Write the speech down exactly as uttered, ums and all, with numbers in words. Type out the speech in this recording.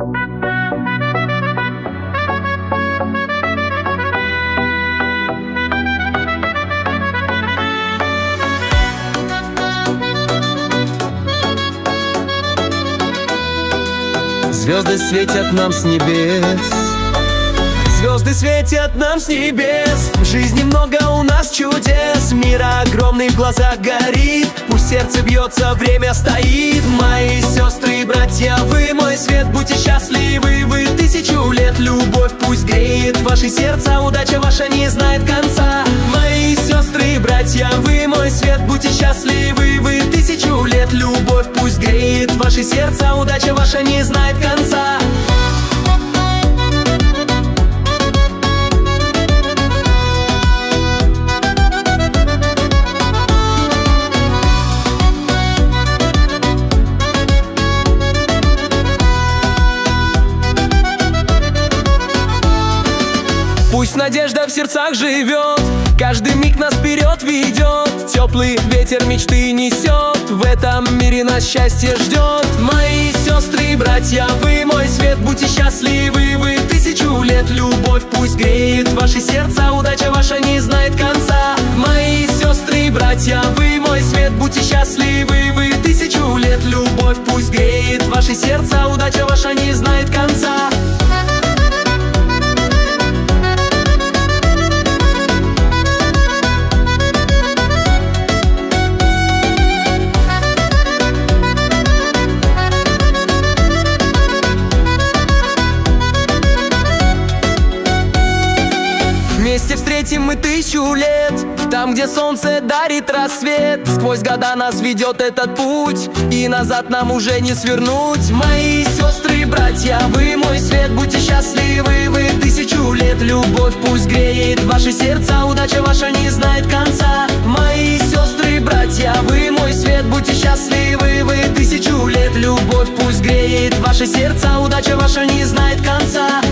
Звезды светят нам с небес, звезды светят нам с небес. В жизни много у нас чудес, мир огромный в глазах горит. Пусть сердце бьется, время стоит. Мои сестры и братья, вы мой свет, будьте счастливы вы тысячу лет. Любовь пусть греет ваши сердца, удача ваша не знает конца. Мои сестры и братья, вы мой свет, будьте счастливы вы тысячу лет. Любовь пусть греет ваши сердца, удача ваша не знает конца. Пусть надежда в сердцах живет, каждый миг нас вперед ведет. Теплый ветер мечты несет, в этом мире нас счастье ждет. Мои сестры и братья, вы мой свет, будьте счастливы вы тысячу лет. Любовь пусть греет ваши сердца, удача ваша не знает конца. Мои сестры и братья, вы мой свет, будьте счастливы вы тысячу лет. Любовь пусть греет ваши сердца, удача ваша не знает конца. Вместе встретим мы тысячу лет, там, где солнце дарит рассвет. Сквозь года нас ведет этот путь, и назад нам уже не свернуть. Мои сестры и братья, вы мой свет, будьте счастливы вы тысячу лет. Любовь пусть греет ваши сердца, удача ваша не знает конца. Мои сестры и братья, вы мой свет, будьте счастливы вы тысячу лет. Любовь пусть греет ваши сердца, удача ваша не знает конца.